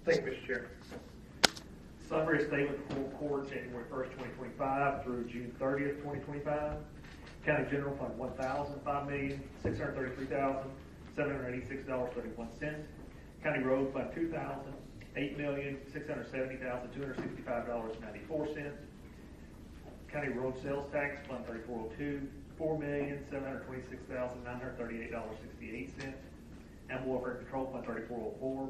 Thank you, Mr. Chair. Summary statement for court January 1st, 2025 through June 30th, 2025. County General Fund $1,000, $5,633,786.31. County Road Fund $2,000, $8,670,265.94. County Road Sales Tax Fund 3402, $4,726,938.68. Animal Welfare Control Fund 3404,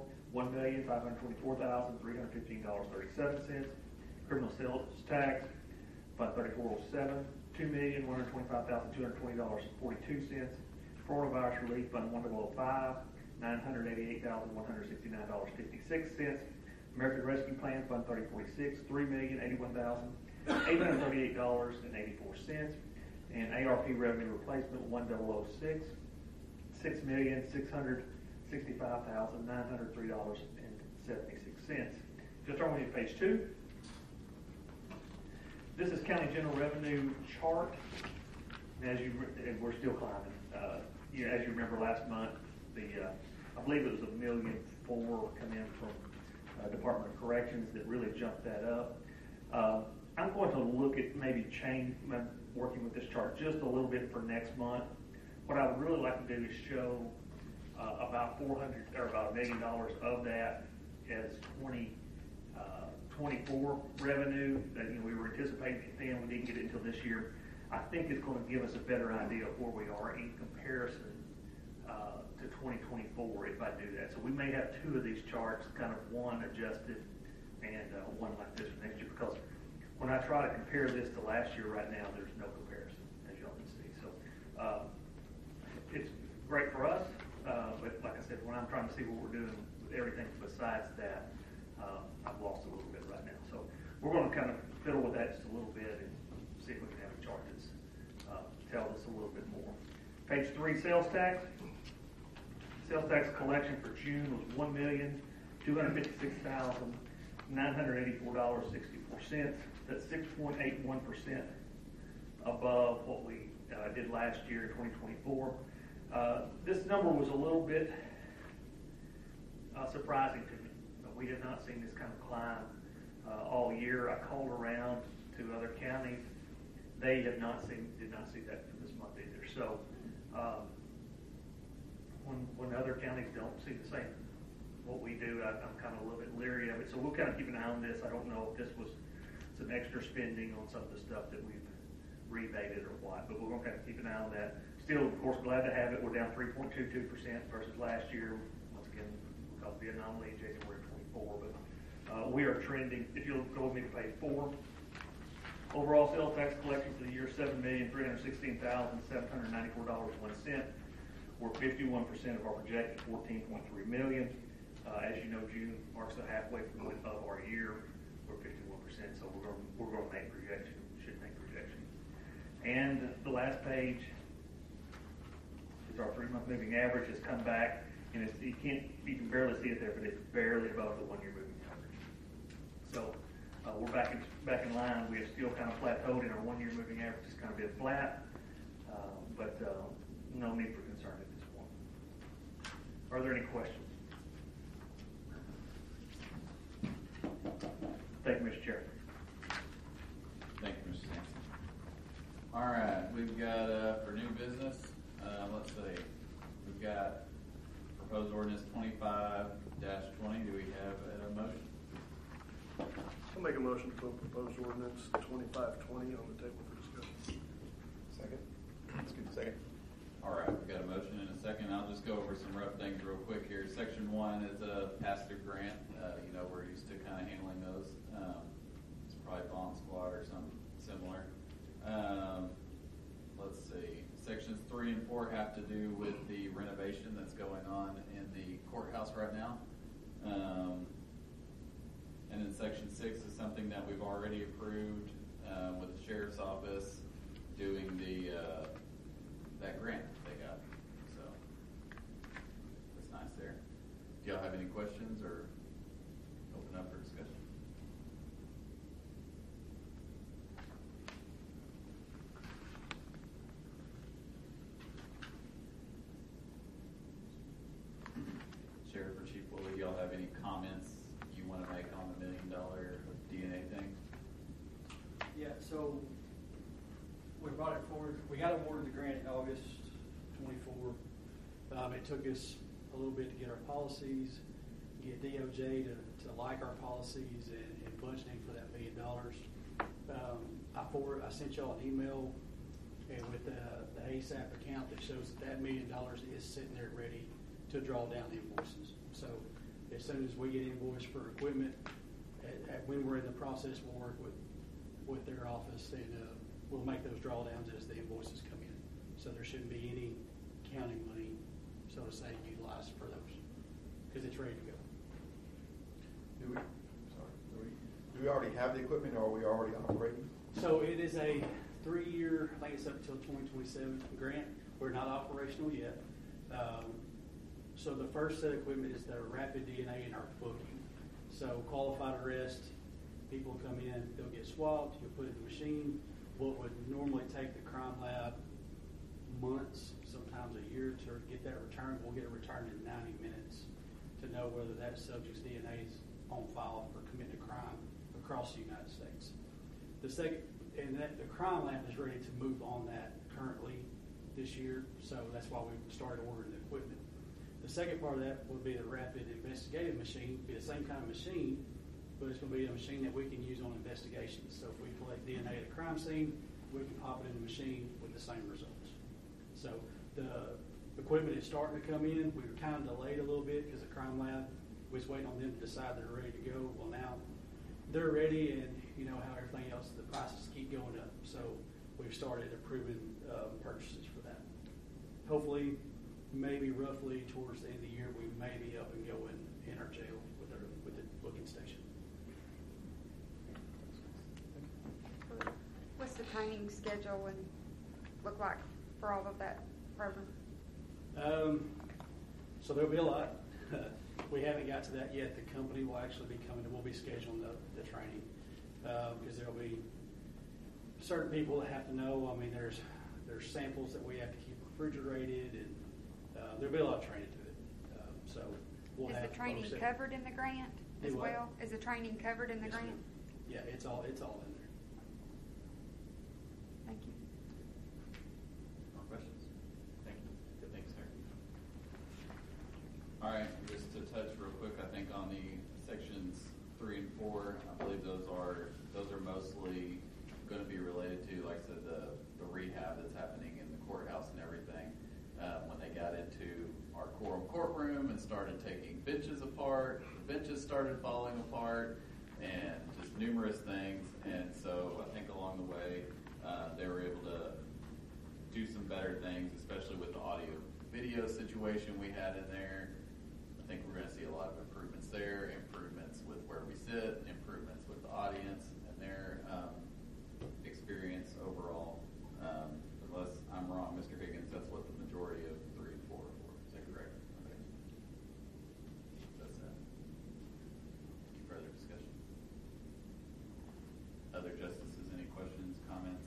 $1,524,315.37. Criminal Sales Tax Fund 3407, $2,125,220.42. Coronavirus Relief Fund 1005, $988,169.56. American Rescue Plan Fund 3046, $3,081,838.84. And ARP Revenue Replacement 1006, $6,665,903.76. Just turn with me to page 2. This is County General Revenue chart. And we're still climbing. As you remember last month, I believe it was $1.4 million come in from Department of Corrections that really jumped that up. I'm going to look at maybe working with this chart just a little bit for next month. What I would really like to do is show about $400 or about $1 million of that as 2024 revenue that we were anticipating at the end. We didn't get it until this year. I think it's going to give us a better idea of where we are in comparison to 2024 if I do that. So we may have two of these charts, kind of one adjusted and one like this for next year, because when I try to compare this to last year right now, there's no comparison, as y'all can see. So it's great for us, but like I said, when I'm trying to see what we're doing with everything besides that, I've lost a little bit right now. So we're going to kind of fiddle with that just a little bit and see if we can have a chart that tells us a little bit more. Page 3, sales tax. Sales tax collection for June was $1,256,984.64. That's 6.81% above what we did last year in 2024. This number was a little bit surprising to me. We have not seen this kind of climb all year. I called around to other counties. They did not see that for this month either. So when other counties don't see the same what we do, I'm kind of a little bit leery of it. So we'll kind of keep an eye on this. I don't know if this was some extra spending on some of the stuff that we've rebated or what, but we're going to kind of keep an eye on that. Still, of course, glad to have it. We're down 3.22% versus last year. Once again, because of the anomaly in January 24. But we are trending. If you'll go with me to page 4. Overall sales tax collection for the year, $7,316,794.01. We're 51% of our projected $14.3 million. As you know, June marks the halfway point of our year. We're 51%, so we're going to make projection. Should make projection. And the last page is our 3-month moving average has come back, and you can barely see it there, but it's barely above the 1-year moving average. So we're back in line. We have still kind of plateaued in our 1-year moving average. It's kind of been flat, but no need for concern at this point. Are there any questions? Thank you, Mr. Chair. Thank you, Mr. Sampson. All right, we've got for new business, let's see, we've got proposed ordinance 25-20. Do we have a motion? I'll make a motion to put proposed ordinance 2520 on the table for discussion. Second. Let's get a second. All right, we've got a motion and a second. I'll just go over some rough things real quick here. Section 1 is a pass-through grant. We're used to kind of handling those. It's probably Bond Squad or something similar. Let's see. Sections 3 and 4 have to do with the renovation that's going on in the courthouse right now. And then Section 6 is something that we've already approved with the Sheriff's Office doing that grant they got. So that's nice there. Do y'all have any questions or open up for discussion? Sheriff or Chief Woolley, y'all have any comments want to make on the $1 million DNA thing? Yeah, so we brought it forward. We got awarded the grant in August 24. It took us a little bit to get our policies, get DOJ to like our policies and budgeting for that $1 million. I sent y'all an email and with the ASAP account that shows that $1 million is sitting there ready to draw down invoices. So as soon as we get invoiced for equipment, when we're in the process, we'll work with their office and we'll make those drawdowns as the invoices come in. So there shouldn't be any counting money, so to say, utilized for those because it's ready to go. Do we already have the equipment, or are we already operating? So it is a 3-year, I think it's up until 2027 grant. We're not operational yet. So the first set of equipment is the rapid DNA and our booking. So qualified arrest, people come in, they'll get swabbed, you'll put it in the machine. What would normally take the crime lab months, sometimes a year to get that returned, we'll get it returned in 90 minutes to know whether that subject's DNA is on file for committing a crime across the United States. The crime lab is ready to move on that currently this year, so that's why we started ordering the equipment. The second part of that would be the rapid investigative machine, be the same kind of machine, but it's going to be a machine that we can use on investigations. So if we collect DNA at a crime scene, we can pop it in the machine with the same results. So the equipment is starting to come in. We were kind of delayed a little bit because the crime lab was waiting on them to decide they're ready to go. Well, now they're ready, and you know how everything else, the prices keep going up. So we've started approving purchases for that. Hopefully, maybe roughly towards the end of the year, we may be up and going in our jail with the booking station. What's the training schedule and look like for all of that program? So there'll be a lot. We haven't got to that yet. The company will actually be coming. We'll be scheduling the training because there'll be certain people that have to know. I mean, there's samples that we have to keep refrigerated, and there'll be a lot of training to it. So we'll Is have the training folks that- covered in the grant as Do what? well? Is the training covered in the Yes, grant? ma'am. Yeah, it's all in there. Thank you. More questions? Thank you. Good, thanks, sir. All right, just to touch real quick, I think on the sections 3 and 4, I believe those are mostly going to be related to, like I said, the rehab that's happening in the courthouse and everything. When they got into our quorum courtroom and started taking benches apart, the benches started falling apart, and just numerous things. And so I think along the way, they were able to do some better things, especially with the audio video situation we had in there. I think we're going to see a lot of improvements there, improvements with where we sit, improvements with the audience and their experience overall. Unless I'm wrong, Mr. Higgins, that's what the majority of 3 and 4 are for. Is that correct? Okay. That's it. Any further discussion? Other justices, any questions, comments?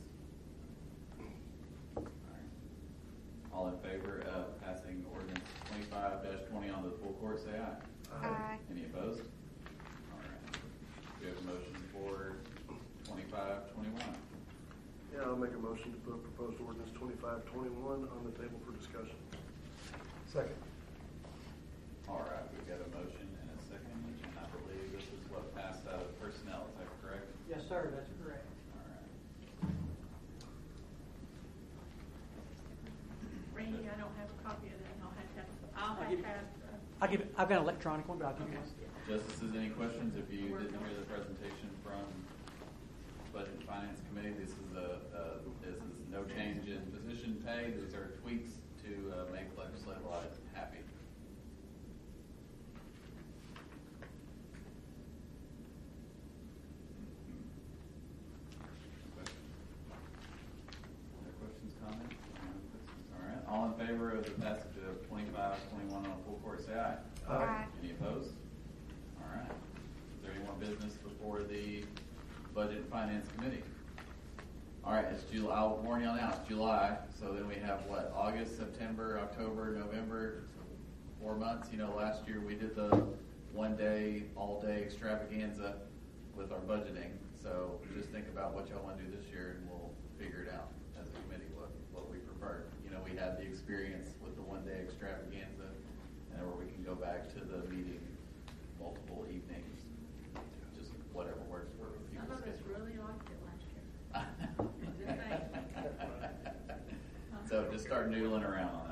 All right. All in favor of passing ordinance 25-20 on the full court, say aye. Aye. Any opposed? All right. Do you have a motion for 25-21? Yeah, I'll make a motion to put proposed ordinance 2521 on the table for discussion. Second. All right, we've got a motion and a second, and I believe this is what passed out of personnel. Is that correct? Yes, sir. That's correct. All right. Randy, I don't have a copy of that. I'll have to I've got an electronic one, but I'll give you one. Justices, any questions? If you didn't hear the presentation from Budget and Finance Committee, this is no change in position pay. These are tweaks to make legislative life happy. Other questions, comments? All right. All in favor of the passage of 25-21 on full court, say aye. Aye. Any opposed? All right. Is there any more business before the Budget and Finance Committee? All right, it's July. I'll warn y'all now, it's July. So then we have what? August, September, October, November, 4 months. You know, last year we did the one day, all day extravaganza with our budgeting. So just think about what y'all want to do this year, and we'll figure it out as a committee what we prefer. You know, we had the experience with the one day extravaganza, and where we can go back to the meeting multiple evenings, just whatever works for Some people's of us schedule. really liked it last year. Just saying. So just start noodling around on